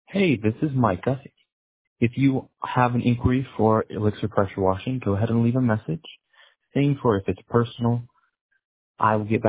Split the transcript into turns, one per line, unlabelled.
Hey, this is Micah. If you have an inquiry for Elixir pressure washing, go ahead and leave a message. Same for if it's personal. I will get back.